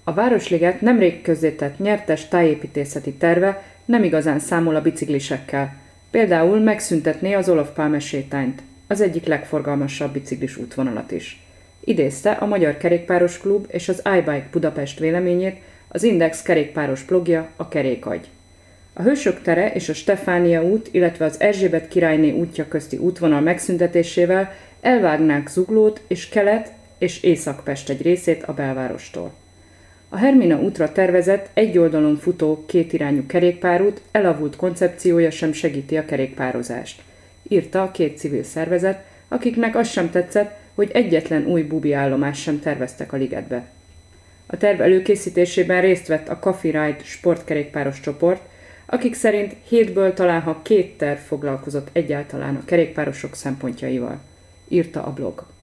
A Városliget nemrég közzétett nyertes tájépítészeti terve nem igazán számol a biciklisekkel. Például megszüntetné az Olof Palme sétányt, az egyik legforgalmasabb biciklis útvonalat is. Idézte a Magyar Kerékpáros Klub és az iBike Budapest véleményét az Index kerékpáros blogja, a Kerékagy. A Hősök tere és a Stefánia út, illetve az Erzsébet királyné útja közti útvonal megszüntetésével elvágnák Zuglót és Kelet- és Észak-Pest egy részét a belvárostól. A Hermina útra tervezett egy oldalon futó kétirányú kerékpárút elavult koncepciója sem segíti a kerékpározást, írta a két civil szervezet, akiknek az sem tetszett, hogy egyetlen új bubi állomást sem terveztek a ligetbe. A terv előkészítésében részt vett a Coffee Ride sportkerékpáros csoport, akik szerint 7-ből talán 2 terv foglalkozott egyáltalán a kerékpárosok szempontjaival, írta a blog.